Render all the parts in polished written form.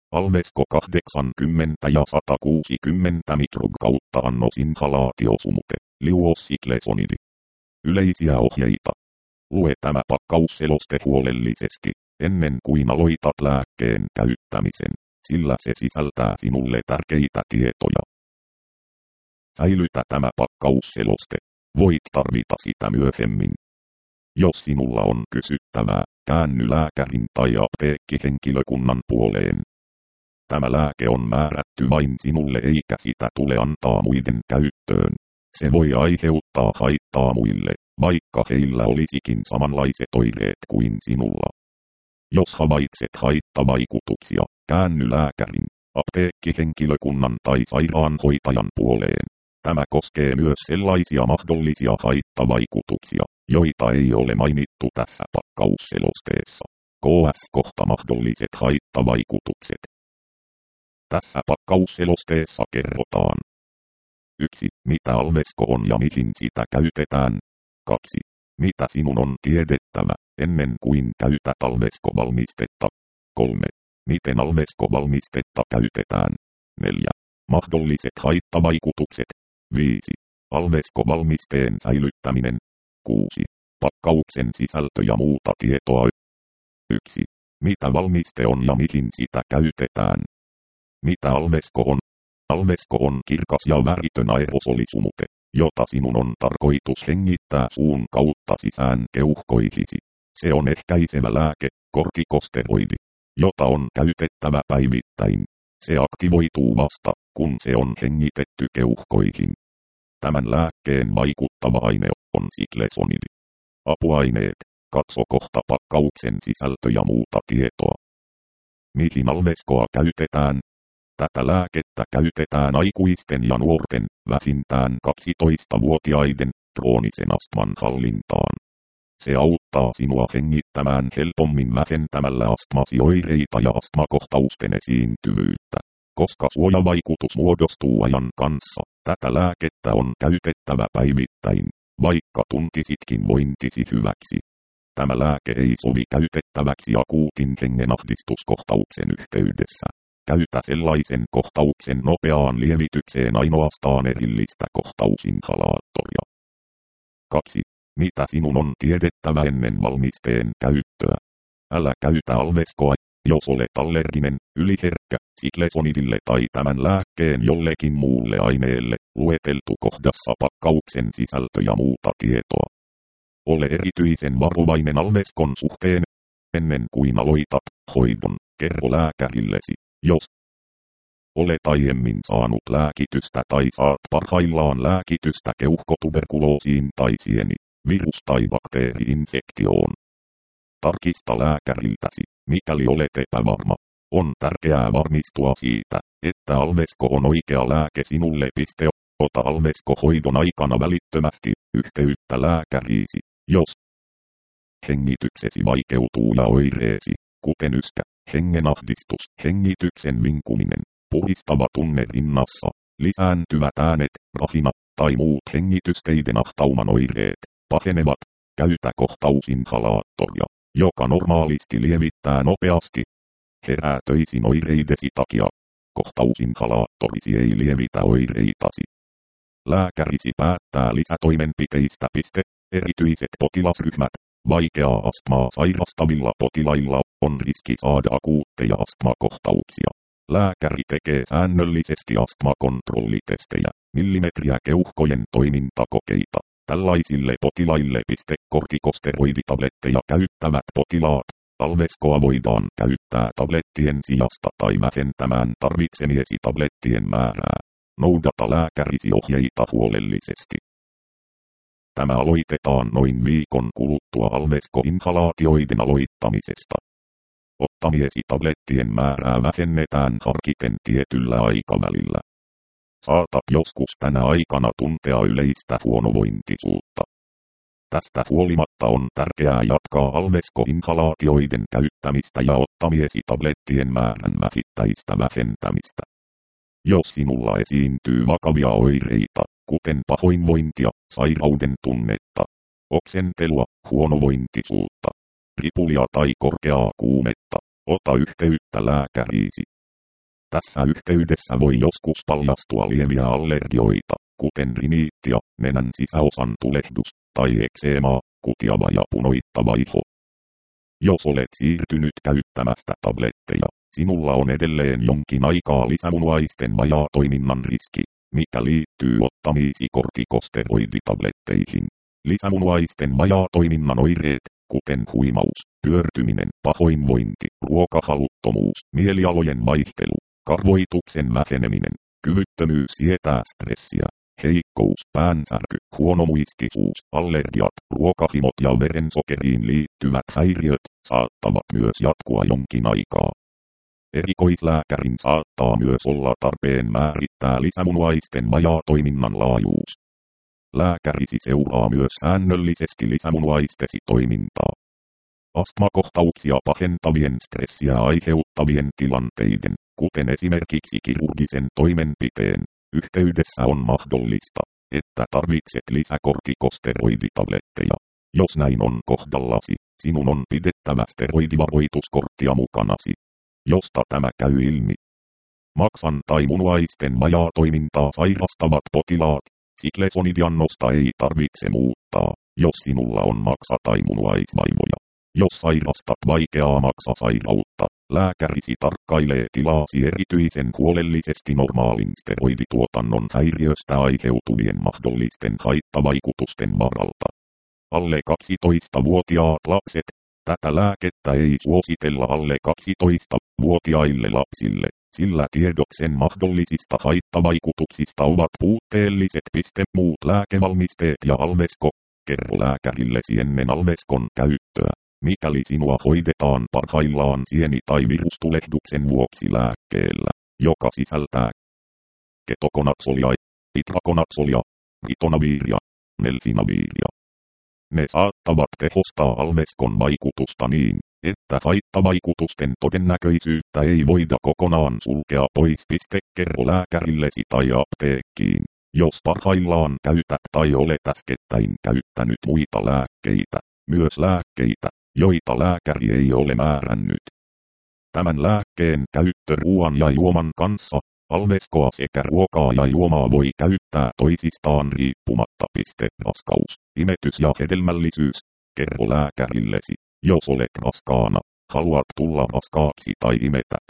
Alvesko 80 ja 160 mikrokautta annos inhalaatiosumute, liuossiklesonidi. Yleisiä ohjeita. Lue tämä pakkausseloste huolellisesti, ennen kuin aloitat lääkkeen käyttämisen, sillä se sisältää sinulle tärkeitä tietoja. Säilytä tämä pakkausseloste. Voit tarvita sitä myöhemmin. Jos sinulla on kysyttävää, käänny lääkärin tai apteekkihenkilökunnan puoleen. Tämä lääke on määrätty vain sinulle eikä sitä tule antaa muiden käyttöön. Se voi aiheuttaa haittaa muille, vaikka heillä olisikin samanlaiset oireet kuin sinulla. Jos havaitset haittavaikutuksia, käänny lääkärin, apteekkihenkilökunnan tai sairaanhoitajan puoleen. Tämä koskee myös sellaisia mahdollisia haittavaikutuksia, joita ei ole mainittu tässä pakkausselosteessa. KS-kohta mahdolliset haittavaikutukset. Tässä pakkausselosteessa kerrotaan. 1. Mitä Alvesko on ja mihin sitä käytetään. 2. Mitä sinun on tiedettävä, ennen kuin käytät Alvesko-valmistetta. 3. Miten Alvesko-valmistetta käytetään. 4. Mahdolliset haittavaikutukset. 5. Alvesko-valmisteen säilyttäminen. 6. Pakkauksen sisältö ja muuta tietoa. 1. Mitä valmiste on ja mihin sitä käytetään. Mitä Alvesko on? Alvesko on kirkas ja väritön aerosolisumute, jota sinun on tarkoitus hengittää suun kautta sisään keuhkoihisi. Se on ehkäisevä lääke, kortikosteroidi, jota on käytettävä päivittäin. Se aktivoituu vasta, kun se on hengitetty keuhkoihin. Tämän lääkkeen vaikuttava aine on siklesonidi. Apuaineet. Katso kohta pakkauksen sisältö ja muuta tietoa. Mihin Alveskoa käytetään? Tätä lääkettä käytetään aikuisten ja nuorten, vähintään 12-vuotiaiden, kroonisen astman hallintaan. Se auttaa sinua hengittämään helpommin vähentämällä astmasi oireita ja astmakohtausten esiintyvyyttä. Koska suojavaikutus muodostuu ajan kanssa, tätä lääkettä on käytettävä päivittäin, vaikka tuntisitkin vointisi hyväksi. Tämä lääke ei sovi käytettäväksi akuutin hengenahdistuskohtauksen yhteydessä. Käytä sellaisen kohtauksen nopeaan lievitykseen ainoastaan erillistä kohtausinhalaattoria. 2. Mitä sinun on tiedettävä ennen valmisteen käyttöä? Älä käytä Alveskoa, jos olet allerginen, yliherkkä, siklesonidille tai tämän lääkkeen jollekin muulle aineelle, lueteltu kohdassa pakkauksen sisältö ja muuta tietoa. Ole erityisen varovainen Alveskon suhteen. Ennen kuin aloitat hoidon, kerro lääkärillesi, jos olet aiemmin saanut lääkitystä tai saat parhaillaan lääkitystä keuhkotuberkuloosiin tai virus- tai bakteeri-infektioon. Tarkista lääkäriltäsi, mikäli olet epävarma. On tärkeää varmistua siitä, että Alvesko on oikea lääke sinulle. Ota Alvesko-hoidon aikana välittömästi yhteyttä lääkäriisi, jos hengityksesi vaikeutuu ja oireesi, kuten yskä, hengenahdistus, hengityksen vinkuminen, puhistava tunne rinnassa, lisääntyvät äänet, rahina tai muut hengitysteiden ahtauman oireet, pahenevat, käytä kohtausinhalaattoria, joka normaalisti lievittää nopeasti. Herää töisin oireidesi takia. Kohtausinhalaattorisi ei lievitä oireitasi. Lääkärisi päättää lisätoimenpiteistä. Erityiset potilasryhmät. Vaikeaa astmaa sairastavilla potilailla on riski saada akuutteja astmakohtauksia. Lääkäri tekee säännöllisesti astmakontrollitestejä, millimetriä keuhkojen toimintakokeita. Tällaisille potilaille kortikosteroiditabletteja käyttävät potilaat. Alveskoa voidaan käyttää tablettien sijasta tai vähentämään tarvitsemiesi tablettien määrää. Noudata lääkärisi ohjeita huolellisesti. Tämä aloitetaan noin viikon kuluttua Alvesko-inhalaatioiden aloittamisesta. Ottamiesi tablettien määrää vähennetään harkiten tietyllä aikavälillä. Saatat joskus tänä aikana tuntea yleistä huonovointisuutta. Tästä huolimatta on tärkeää jatkaa Alvesko-inhalaatioiden käyttämistä ja ottamiesi tablettien määrän vähittäistä vähentämistä. Jos sinulla esiintyy vakavia oireita, kuten pahoinvointia, sairauden tunnetta, oksentelua, huonovointisuutta, ripulia tai korkeaa kuumetta, ota yhteyttä lääkäriisi. Tässä yhteydessä voi joskus paljastua lieviä allergioita, kuten riniitti ja nenän sisäosan tulehdus, tai ekseemaa, kutiava ja punoittava iho. Jos olet siirtynyt käyttämästä tabletteja, sinulla on edelleen jonkin aikaa lisämunuaisten vajaatoiminnan riski, mikä liittyy ottamiisi kortikosteroiditabletteihin. Lisämunuaisten vajaatoiminnan oireet, kuten huimaus, pyörtyminen, pahoinvointi, ruokahaluttomuus, mielialojen vaihtelu, karvoituksen väheneminen, kyvyttömyys sietää stressiä, heikkous, päänsärky, huonomuistisuus, allergiat, ruokahimot ja verensokeriin liittyvät häiriöt saattavat myös jatkua jonkin aikaa. Erikoislääkärin saattaa myös olla tarpeen määrittää lisämunuaisten vajaatoiminnan laajuus. Lääkärisi seuraa myös säännöllisesti lisämunuaistesi toimintaa. Astmakohtauksia pahentavien stressiä aiheuttavien tilanteiden, kuten esimerkiksi kirurgisen toimenpiteen, yhteydessä on mahdollista, että tarvitset lisäkortikosteroiditabletteja. Jos näin on kohdallasi, sinun on pidettävä steroidivaroituskorttia mukanasi. Josta tämä käy ilmi. Maksan tai munuaisten vajaatoimintaa sairastavat potilaat, siklesonidiannosta ei tarvitse muuttaa, jos sinulla on maksa- tai munuaisvaivoja. Jos sairastat vaikeaa maksasairautta, lääkärisi tarkkailee tilaasi erityisen huolellisesti normaalin steroidituotannon häiriöstä aiheutuvien mahdollisten haittavaikutusten varalta. Alle 12-vuotiaat lapset. Tätä lääkettä ei suositella alle 12-vuotiaille lapsille, sillä tiedot sen mahdollisista haittavaikutuksista ovat puutteelliset. Muut lääkevalmisteet ja Alvesko. Kerro lääkärillesi ennen Alveskon käyttöä, mikäli sinua hoidetaan parhaillaan sieni- tai virustulehduksen vuoksi lääkkeellä, joka sisältää ketokonazoolia, itrakonazoolia, ritonaviiria, melfinaviiria. Ne saattavat tehostaa Alveskon vaikutusta niin, että haittavaikutusten todennäköisyyttä ei voida kokonaan sulkea pois. Kerro lääkärillesi tai apteekkiin, jos parhaillaan käytät tai olet äskettäin käyttänyt muita lääkkeitä, myös lääkkeitä, joita lääkäri ei ole määrännyt. Tämän lääkkeen käyttö ruoan ja juoman kanssa, Alveskoa sekä ruokaa ja juomaa voi käyttää toisistaan riippumatta. Raskaus, imetys ja hedelmällisyys. Kerro lääkärillesi, jos olet raskaana, haluat tulla raskaaksi tai imetät.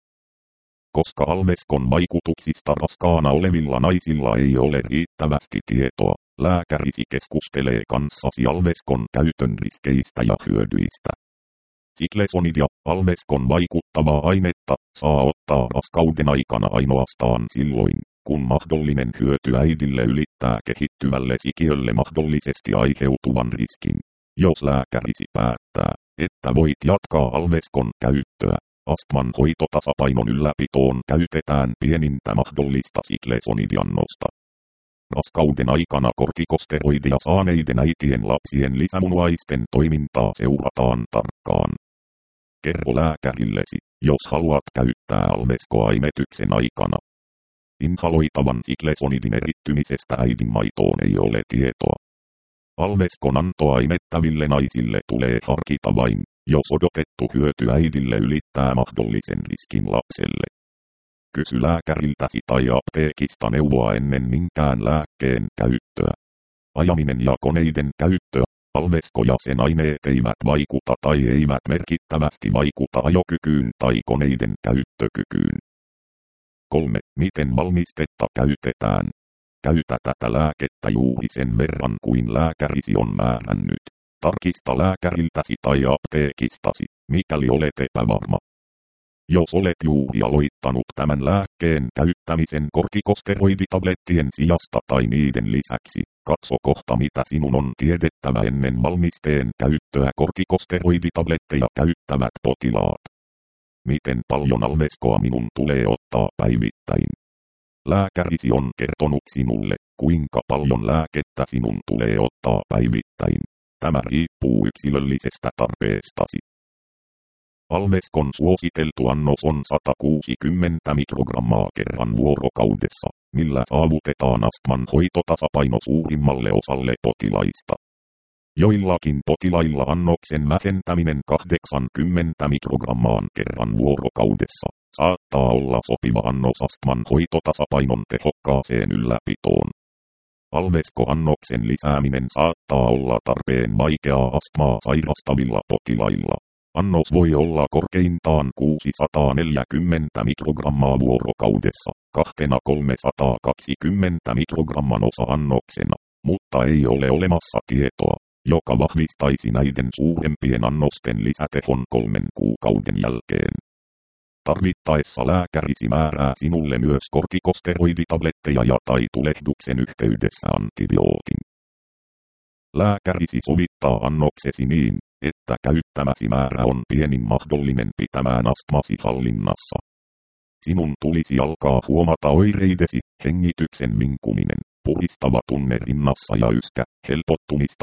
Koska Alveskon vaikutuksista raskaana olevilla naisilla ei ole riittävästi tietoa, lääkärisi keskustelee kanssasi Alveskon käytön riskeistä ja hyödyistä. Siklesonidia, Alveskon vaikuttavaa ainetta, saa ottaa raskauden aikana ainoastaan silloin, kun mahdollinen hyöty äidille ylittää kehittyvälle sikiölle mahdollisesti aiheutuvan riskin. Jos lääkärisi päättää, että voit jatkaa Alveskon käyttöä, astman hoitotasapainon ylläpitoon käytetään pienintä mahdollista siklesonidiannosta. Raskauden aikana kortikosteroidia saaneiden äitien lapsien lisämunuaisten toimintaa seurataan tarkkaan. Kerro lääkärillesi, jos haluat käyttää Alveskoa imetyksen aikana. Inhaloitavan siklesonidin erittymisestä äidinmaitoon ei ole tietoa. Alveskon antoa imettäville naisille tulee harkita vain, jos odotettu hyöty äidille ylittää mahdollisen riskin lapselle. Kysy lääkäriltäsi tai apteekista neuvoa ennen minkään lääkkeen käyttöä. Ajaminen ja koneiden käyttö. Alvesko ja sen aineet eivät vaikuta tai eivät merkittävästi vaikuta ajokykyyn tai koneiden käyttökykyyn. 3. Miten valmistetta käytetään? Käytä tätä lääkettä juuri sen verran kuin lääkärisi on määrännyt. Tarkista lääkäriltäsi tai apteekistasi, mikäli olet epävarma. Jos olet juuri aloittanut tämän lääkkeen käyttämisen kortikosteroiditablettien sijasta tai niiden lisäksi, katso kohta mitä sinun on tiedettävä ennen valmisteen käyttöä. Kortikosteroiditabletteja käyttävät potilaat. Miten paljon Alveskoa minun tulee ottaa päivittäin? Lääkärisi on kertonut sinulle, kuinka paljon lääkettä sinun tulee ottaa päivittäin. Tämä riippuu yksilöllisestä tarpeestasi. Alveskon suositeltu annos on 160 mikrogrammaa kerran vuorokaudessa, millä saavutetaan astman hoitotasapaino suurimmalle osalle potilaista. Joillakin potilailla annoksen vähentäminen 80 mikrogrammaan kerran vuorokaudessa saattaa olla sopiva annos astman hoitotasapainon tehokkaaseen ylläpitoon. Alvesko-annoksen lisääminen saattaa olla tarpeen vaikeaa astmaa sairastavilla potilailla. Annos voi olla korkeintaan 640 mikrogrammaa vuorokaudessa, 200–320 mikrogramman osa-annoksena, mutta ei ole olemassa tietoa, joka vahvistaisi näiden suurempien annosten lisätehon 3 kuukauden jälkeen. Tarvittaessa lääkärisi määrää sinulle myös kortikosteroiditabletteja tai tulehduksen yhteydessä antibiootin. Lääkärisi sovittaa annoksesi niin, että käyttämäsi määrä on pienin mahdollinen pitämään astmasi hallinnassa. Sinun tulisi alkaa huomata oireidesi, hengityksen vinkuminen, puhistava tunne rinnassa ja yskä, helpottumista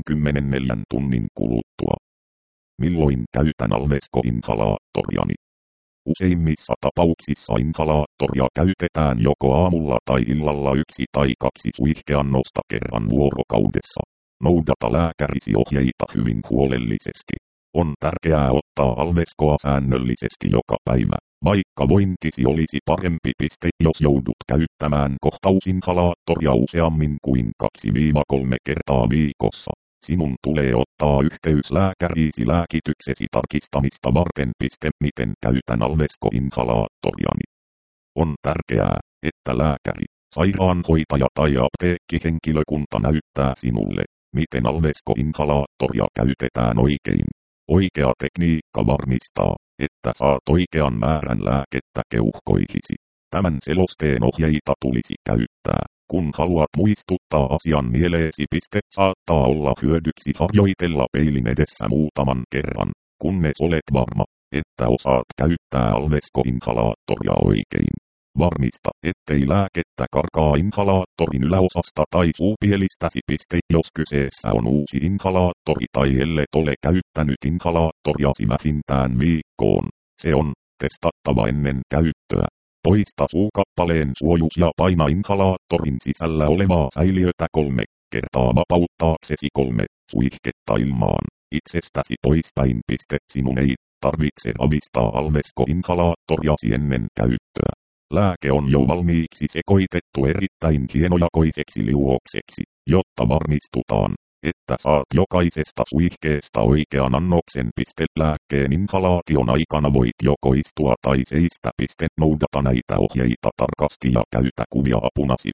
24 tunnin kuluttua. Milloin käytän Alvesko-inhalaattoriani? Useimmissa tapauksissa inhalaattoria käytetään joko aamulla tai illalla 1 tai 2 suihkeannosta kerran vuorokaudessa. Noudata lääkärisi ohjeita hyvin huolellisesti. On tärkeää ottaa Alveskoa säännöllisesti joka päivä, vaikka vointisi olisi parempi piste, jos joudut käyttämään kohtausinhalaattoria useammin kuin 2–3 kertaa viikossa. Sinun tulee ottaa yhteys lääkäriisi lääkityksesi tarkistamista varten. Miten käytän Alvesko-inhalaattoriani? On tärkeää, että lääkäri, sairaanhoitaja tai apteekkihenkilökunta näyttää sinulle, miten Alvesko-inhalaattoria käytetään oikein. Oikea tekniikka varmistaa, että saat oikean määrän lääkettä keuhkoihisi. Tämän selosteen ohjeita tulisi käyttää, kun haluat muistuttaa asian mieleesi. Saattaa olla hyödyksi harjoitella peilin edessä muutaman kerran, kunnes olet varma, että osaat käyttää Alvesko-inhalaattoria oikein. Varmista, ettei lääkettä karkaa inhalaattorin yläosasta tai suupielistäsi. Jos kyseessä on uusi inhalaattori tai ellet ole käyttänyt inhalaattoriasi vähintään viikkoon, se on testattava ennen käyttöä. Poista suukappaleen suojus ja paina inhalaattorin sisällä olevaa säiliötä 3 kertaa vapauttaaksesi 3 suihketta ilmaan itsestäsi poispäin. Sinun ei tarvitse ravistaa Alvesko-inhalaattoriasi ennen käyttöä. Lääke on jo valmiiksi sekoitettu erittäin hienojakoiseksi liuokseksi, jotta varmistutaan, että saat jokaisesta suihkeesta oikean annoksen. Lääkkeen inhalaation aikana voit joko istua tai seistä. Noudata näitä ohjeita tarkasti ja käytä kuvia apunasi.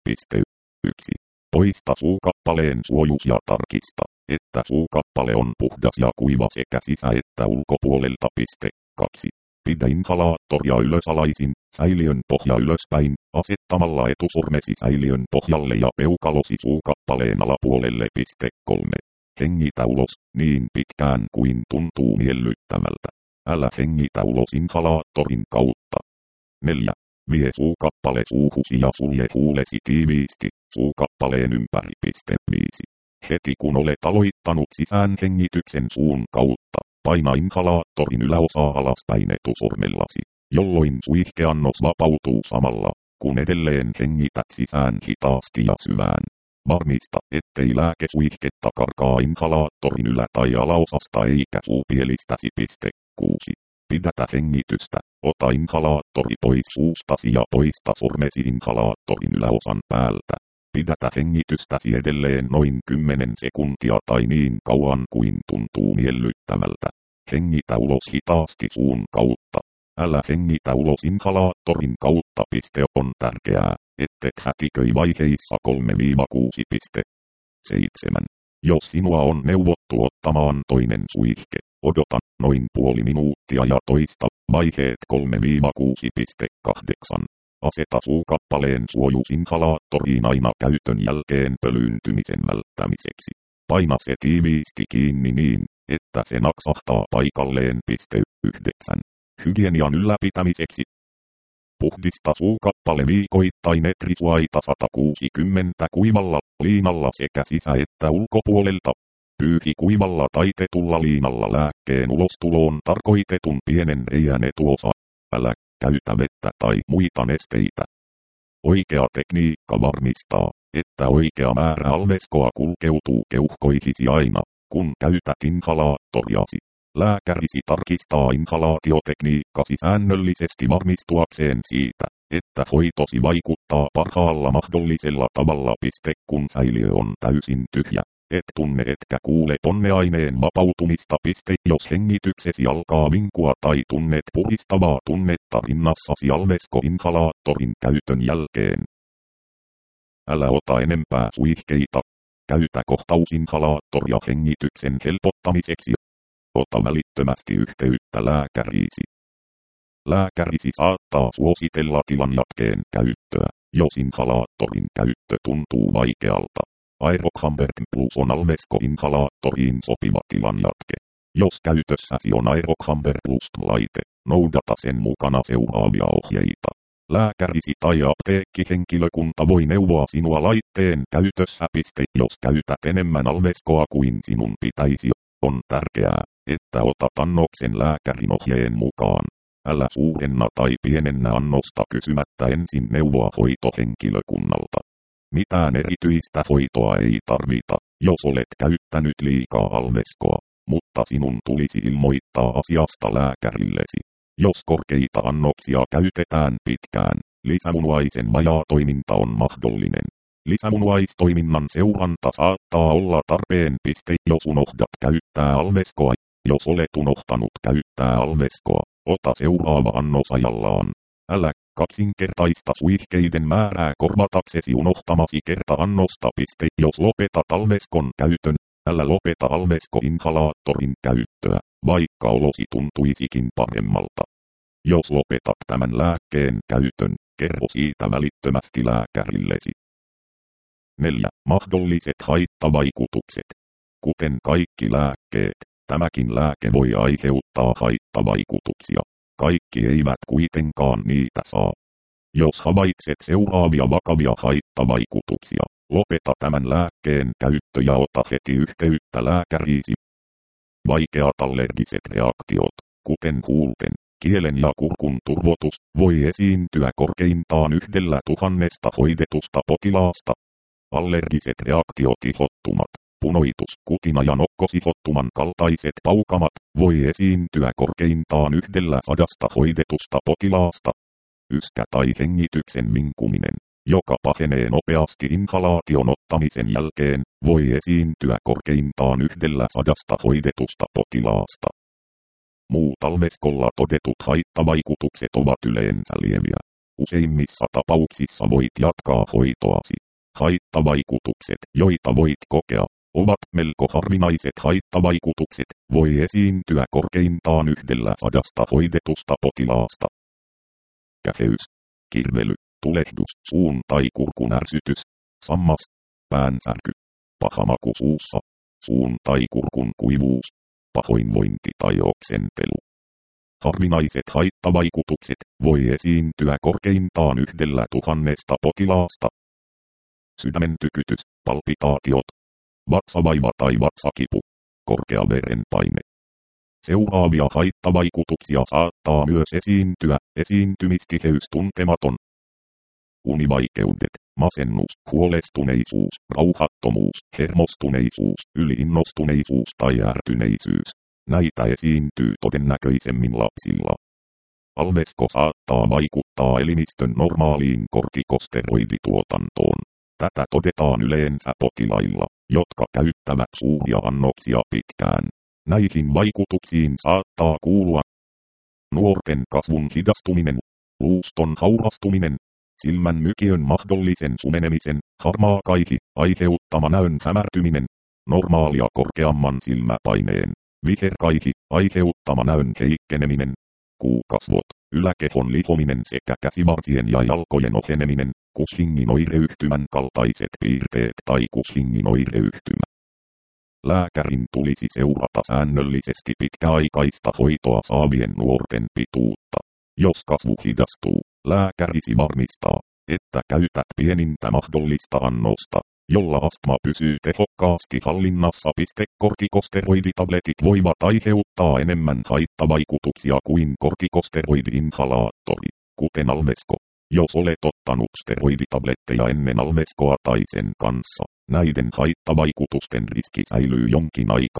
1. Poista suukappaleen suojus ja tarkista, että suukappale on puhdas ja kuiva sekä sisä- että ulkopuolelta. 2. Pidä inhalaattoria ylösalaisin, säiliön pohja ylöspäin, asettamalla etusormesi säiliön pohjalle ja peukalosi suukappaleen alapuolelle. 3. Hengitä ulos, niin pitkään kuin tuntuu miellyttävältä. Älä hengitä ulos inhalaattorin kautta. 4. Vie suukappale suuhusi ja sulje huulesi tiiviisti, suukappaleen ympäri. 5. Heti kun olet aloittanut sisäänhengityksen suun kautta, paina inhalaattorin yläosaa alaspäin etusormellasi, jolloin suihkeannos vapautuu samalla, kun edelleen hengität sisään hitaasti ja syvään. Varmista, ettei lääkesuihketta karkaa inhalaattorin ylä- tai alaosasta eikä suupielistäsi. 6. Pidätä hengitystä, ota inhalaattori pois suustasi ja poista sormesi inhalaattorin yläosan päältä. Pidätä hengitystäsi edelleen noin 10 sekuntia tai niin kauan kuin tuntuu miellyttävältä. Hengitä ulos hitaasti suun kautta. Älä hengitä ulos inhalaattorin kautta. On tärkeää, ettet hätiköi vaiheissa 3–6. 7. Jos sinua on neuvottu ottamaan toinen suihke, odota noin puoli minuuttia ja toista vaiheet 3–6. 8. Aseta suukappaleen suojus inhalaattoriin aina käytön jälkeen pölyyntymisen välttämiseksi. Paina se tiiviisti kiinni niin, että se naksahtaa paikalleen. 9. Hygienian ylläpitämiseksi. Puhdista suukappale viikoittain etrisuaita 160 kuivalla liinalla sekä sisä- että ulkopuolelta. Pyyhi kuivalla taitetulla liinalla lääkkeen ulostuloon tarkoitetun pienen reiän etuosa. Älä käytä vettä tai muita nesteitä. Oikea tekniikka varmistaa, että oikea määrä Alveskoa kulkeutuu keuhkoihisi aina, kun käytät inhalaattoriasi. Lääkärisi tarkistaa inhalaatiotekniikkasi säännöllisesti varmistuakseen siitä, että hoitosi vaikuttaa parhaalla mahdollisella tavalla. Kun säiliö on täysin tyhjä, et tunne etkä kuule ponneaineen vapautumista. Jos hengityksesi alkaa vinkua tai tunnet puristavaa tunnetta rinnassasi Alvesko-inhalaattorin käytön jälkeen. Älä ota enempää suihkeita. Käytä kohtausinhalaattoria hengityksen helpottamiseksi. Ota välittömästi yhteyttä lääkäriisi. Lääkärisi saattaa suositella tilan jatkeen käyttöä, jos inhalaattorin käyttö tuntuu vaikealta. Aerochamber Plus on Alvesko-inhalaattoriin sopiva tilan jatke. Jos käytössäsi on Aerochamber Plus-laite, noudata sen mukana seuraavia ohjeita. Lääkärisi tai apteekkihenkilökunta voi neuvoa sinua laitteen käytössä. Jos käytät enemmän Alveskoa kuin sinun pitäisi, on tärkeää, että otat annoksen lääkärin ohjeen mukaan. Älä suurenna tai pienennä annosta kysymättä ensin neuvoa hoitohenkilökunnalta. Mitään erityistä hoitoa ei tarvita, jos olet käyttänyt liikaa Alveskoa, mutta sinun tulisi ilmoittaa asiasta lääkärillesi. Jos korkeita annoksia käytetään pitkään, lisämunuaisen vajaatoiminta on mahdollinen. Lisämunuaistoiminnan seuranta saattaa olla tarpeen. Jos unohdat käyttää Alveskoa, jos olet unohtanut käyttää Alveskoa, ota seuraava annos ajallaan. Älä kaksinkertaista suihkeiden määrää korvataksesi unohtamasi kerta-annosta. Jos lopetat Alveskon käytön, älä lopeta Alvesko-inhalaattorin käyttöä, vaikka olosi tuntuisikin paremmalta. Jos lopetat tämän lääkkeen käytön, kerro siitä välittömästi lääkärillesi. 4. Mahdolliset haittavaikutukset. Kuten kaikki lääkkeet, tämäkin lääke voi aiheuttaa haittavaikutuksia. Kaikki eivät kuitenkaan niitä saa. Jos havaitset seuraavia vakavia haittavaikutuksia, lopeta tämän lääkkeen käyttö ja ota heti yhteyttä lääkäriisi. Vaikeat allergiset reaktiot, kuten huulten, kielen ja kurkun turvotus, voi esiintyä korkeintaan 1,000 hoidetusta potilaasta. Allergiset reaktiot, ihottumat, punoitus, kutina ja nokkosihottuman kaltaiset paukamat, voi esiintyä korkeintaan 100 hoidetusta potilaasta. Yskä tai hengityksen vinkuminen, joka pahenee nopeasti inhalaation ottamisen jälkeen, voi esiintyä korkeintaan 100 hoidetusta potilaasta. Muut Alveskolla todetut haittavaikutukset ovat yleensä lieviä. Useimmissa tapauksissa voit jatkaa hoitoasi. Haittavaikutukset, joita voit kokea, ovat melko harvinaiset haittavaikutukset, voi esiintyä korkeintaan 100 hoidetusta potilaasta. Käheys, kirvely, tulehdus, suun tai kurkun ärsytys, sammas, päänsärky, paha maku suussa, suun tai kurkun kuivuus, pahoinvointi tai oksentelu. Harvinaiset haittavaikutukset voi esiintyä korkeintaan 1,000 potilaasta. Sydämen tykytys, palpitaatiot, vatsavaiva tai vatsakipu, korkea verenpaine. Seuraavia haittavaikutuksia saattaa myös esiintyä: esiintymistiheys tuntematon, univaikeudet, masennus, huolestuneisuus, rauhattomuus, hermostuneisuus, yliinnostuneisuus tai ärtyneisyys. Näitä esiintyy todennäköisemmin lapsilla. Alvesko saattaa vaikuttaa elimistön normaaliin kortikosteroidituotantoon. Tätä todetaan yleensä potilailla, jotka käyttävät suuria annoksia pitkään. Näihin vaikutuksiin saattaa kuulua nuorten kasvun hidastuminen, luuston haurastuminen, silmän mykiön mahdollisen sumenemisen, harmaa kaihi, aiheuttama näön hämärtyminen, normaalia korkeamman silmäpaineen, viherkaihi, aiheuttama näön heikkeneminen, kuukasvot, yläkehon lihominen sekä käsivarsien ja jalkojen oheneminen, Cushingin oireyhtymän kaltaiset piirteet tai Cushingin oireyhtymä. Lääkärin tulisi seurata säännöllisesti pitkäaikaista hoitoa saavien nuorten pituutta. Jos kasvu hidastuu, lääkärisi varmistaa, että käytät pienintä mahdollista annosta, jolla astma pysyy tehokkaasti hallinnassa. Kortikosteroiditabletit voivat aiheuttaa enemmän haittavaikutuksia kuin kortikosteroidi-inhalaattori, kuten Alvesko. Jos olet ottanut steroiditabletteja ennen Alveskoa tai sen kanssa, näiden haittavaikutusten riski säilyy jonkin aikaa.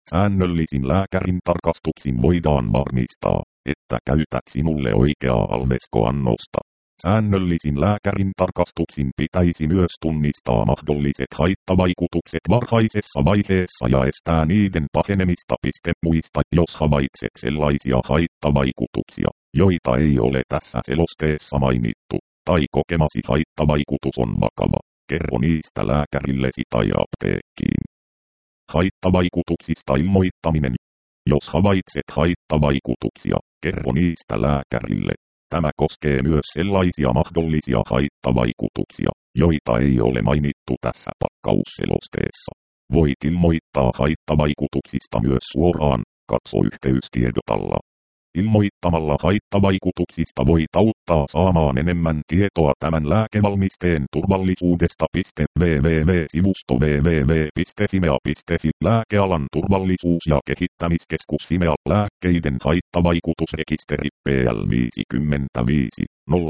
Säännöllisin lääkärin tarkastuksin voidaan varmistaa, että käytät sinulle oikeaa alveskoannosta. Säännöllisin lääkärin tarkastuksin pitäisi myös tunnistaa mahdolliset haittavaikutukset varhaisessa vaiheessa ja estää niiden pahenemista. Muista, jos havaitset sellaisia haittavaikutuksia, joita ei ole tässä selosteessa mainittu, tai kokemasi haittavaikutus on vakava, kerro niistä lääkärillesi tai apteekkiin. Haittavaikutuksista ilmoittaminen. Jos havaitset haittavaikutuksia, kerro niistä lääkärille. Tämä koskee myös sellaisia mahdollisia haittavaikutuksia, joita ei ole mainittu tässä pakkausselosteessa. Voit ilmoittaa haittavaikutuksista myös suoraan, katso yhteystiedot alla. Ilmoittamalla haittavaikutuksista voit auttaa saamaan enemmän tietoa tämän lääkevalmisteen turvallisuudesta. www.sivusto www.fimea.fi Lääkealan turvallisuus- ja kehittämiskeskus Fimea lääkkeiden haittavaikutusrekisteri PL 55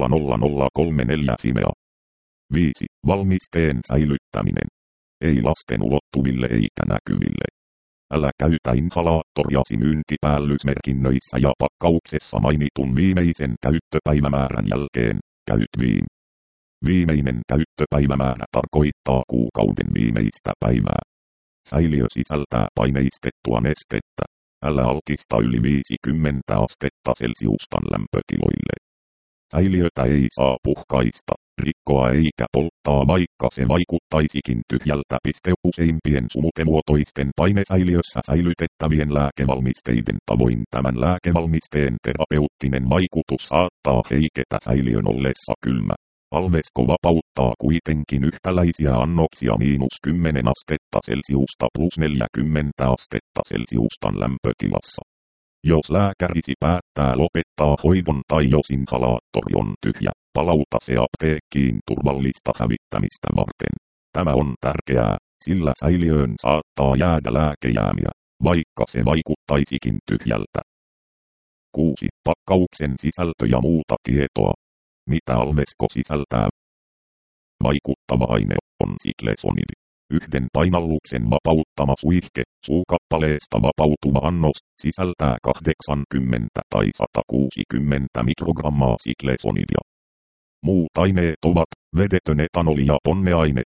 00034 Fimea. 5. Valmisteen säilyttäminen. Ei lasten ulottuville eikä näkyville. Älä käytä inhalaattoriasi myyntipäällysmerkinnöissä ja pakkauksessa mainitun viimeisen käyttöpäivämäärän jälkeen. Viimeinen käyttöpäivämäärä tarkoittaa kuukauden viimeistä päivää. Säiliö sisältää paineistettua nestettä. Älä altista yli 50 astetta Celsiustan lämpötiloille. Säiliötä ei saa puhkaista, rikkoa eikä polttaa, vaikka se vaikuttaisikin tyhjältä. Useimpien sumutemuotoisten painesäiliössä säilytettävien lääkevalmisteiden tavoin tämän lääkevalmisteen terapeuttinen vaikutus saattaa heiketä säiliön ollessa kylmä. Alvesko vapauttaa kuitenkin yhtäläisiä annoksia -10 astetta Celsiusta +40 astetta Celsiustan lämpötilassa. Jos lääkärisi päättää lopettaa hoidon tai jos inhalaattori on tyhjä, palauta se apteekkiin turvallista hävittämistä varten. Tämä on tärkeää, sillä säiliöön saattaa jäädä lääkejäämiä, vaikka se vaikuttaisikin tyhjältä. 6. Pakkauksen sisältö ja muuta tietoa. Mitä alvesko sisältää? Vaikuttava aine on siklesonidi. Yhden painalluksen vapauttama suihke, suukappaleesta vapautuva annos, sisältää 80 tai 160 mikrogrammaa siklesonidia. Muut aineet ovat vedetön etanoli ja ponneaine,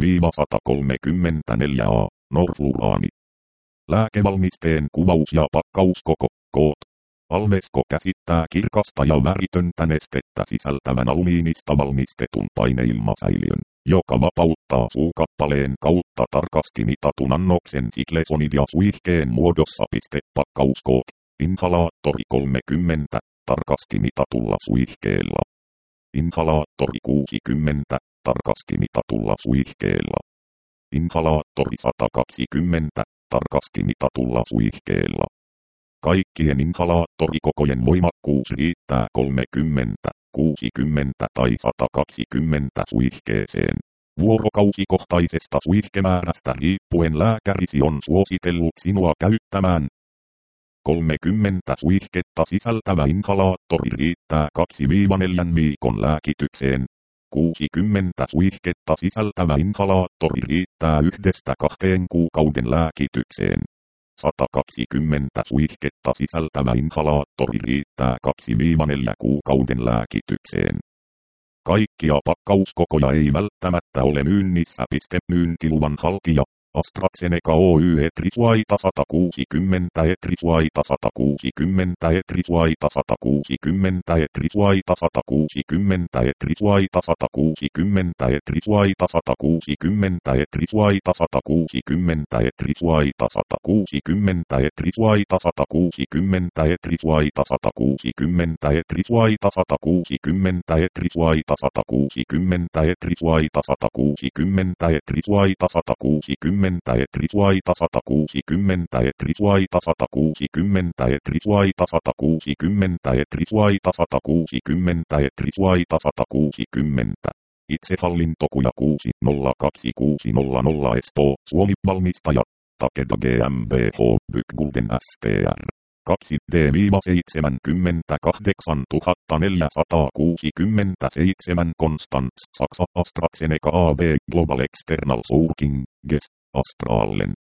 FA-134A, norfluraani. Lääkevalmisteen kuvaus ja pakkauskoko, koot. Alvesko käsittää kirkasta ja väritöntä nestettä sisältävän alumiinista valmistetun paineilmasäiliön, joka vapauttaa suukappaleen kautta tarkasti mitatun annoksen siklesonidia suihkeen muodossa. Pakkauskoot. Inhalaattori 30, tarkasti mitatulla suihkeella. Inhalaattori 60, tarkasti mitatulla suihkeella. Inhalaattori 120, tarkasti mitatulla suihkeella. Kaikkien inhalaattorikokojen voimakkuus riittää 30, 60 tai 120 suihkeeseen. Vuorokausikohtaisesta suihkemäärästä riippuen lääkärisi on suositellut sinua käyttämään 30 suihketta sisältävä inhalaattori riittää 2-4 viikon lääkitykseen. 60 suihketta sisältävä inhalaattori riittää 1-2 kuukauden lääkitykseen. 120 suihketta sisältävä inhalaattori riittää 2-4 kuukauden lääkitykseen. Kaikkia pakkauskokoja ei välttämättä ole myynnissä. Myyntiluvan haltija AstraZeneca Oy Etrisuaita 160 Etrisuaita 160 Etrisuaita 160 Etrisuaita 160 Etrisuaita 160 Etrisuaita 160 Etrisuaita 160 Etrisuaita 160 Etrisuaita 160 Etrisuaita 160 Etrisuaita 160 Etrisuaita 160 Etrisuaita 160 Etrisuaita 160 Etrisuaita 160 Etrisuaita 160 Etrisuaita 160 Etrisuaita 160 Etrisuaita 160. Itsehallintokuja 602600 Espoo, Suomi. Valmistaja Takeda GmbH, Bygulden STR. 2D-78467 Konstanz, Saksa. AstraZeneca AB Global External Sourcing, GES, Astralen.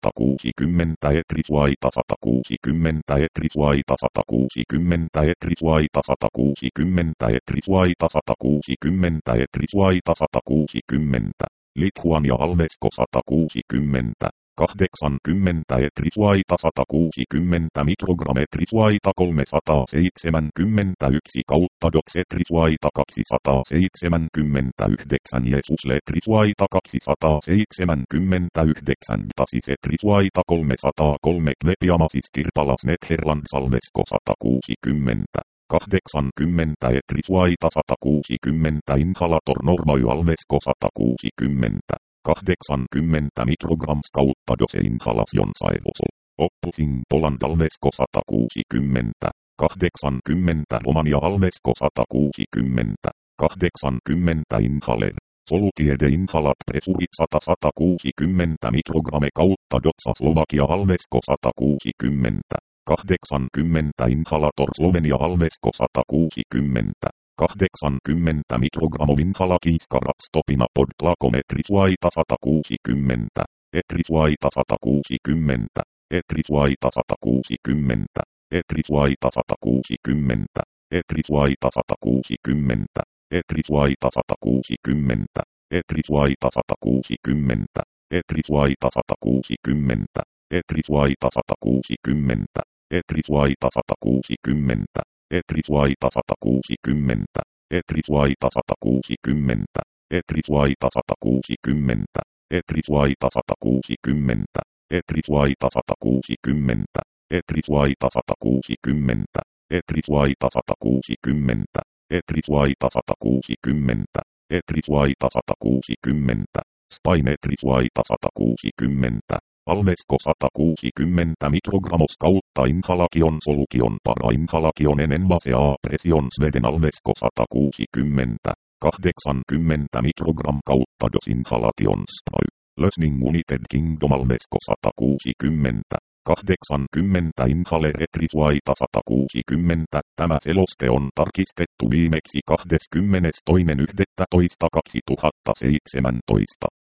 160 Etrisvaita 160 Etrisvaita 160 Etrisvaita 160 Etrisvaita 160 Etrisvaita 160 Lithuania Alvesko 160 80 Etrisvaita 160 mikrogrammetrisvaita 371 kautta Dox Etrisvaita 279 Jesus Letrisvaita 279 Tasis Etrisvaita 303 Klepiamasis Kirpalas Netherland Salvesko 160 80 Etrisvaita 160 Inhalator Normayu Alvesko 160 80 mikrograms kautta dose inhalation sairosol. Oppusing Poland Alvesko 160. 80 Romania Alvesko 160. 80 inhaler. Solutiede inhalat presurit 160 mikrogramme kautta dotsa Slovakia Alvesko 160. 80 inhalator Slovenia Alvesko 160. 80 mikrogrammo inhalakiiskarat stopina podklakometrisvaita 160. Etrisvaita 160. Etrisvaita 160. Etrisvaita 160. Etrisvaita 160. Etrisvaita 160. Etrisvaita 160. Etrisvaita 160. Etrisvaita 160. Etrisvaita 160. Etrisvaita 160. Etrisvaita 160. Etrisvaita 160. Etrisvaita 160. Etrisvaita 160. Etrisvaita 160. Etrisvaita 160. Etrisvaita 160. Etrisvaita 160. Spaimetrisvaita 160. Alvesko 160 mikrogramos kautta inhalakion solukion para inhalakion enenvasea presion sveden Alvesko 160. 80 mikrogram kautta dos inhalation spray. Lösning United Kingdom Alvesko 160. 80 inhaler Etrisvaita 160. Tämä seloste on tarkistettu viimeksi 22.11.2017.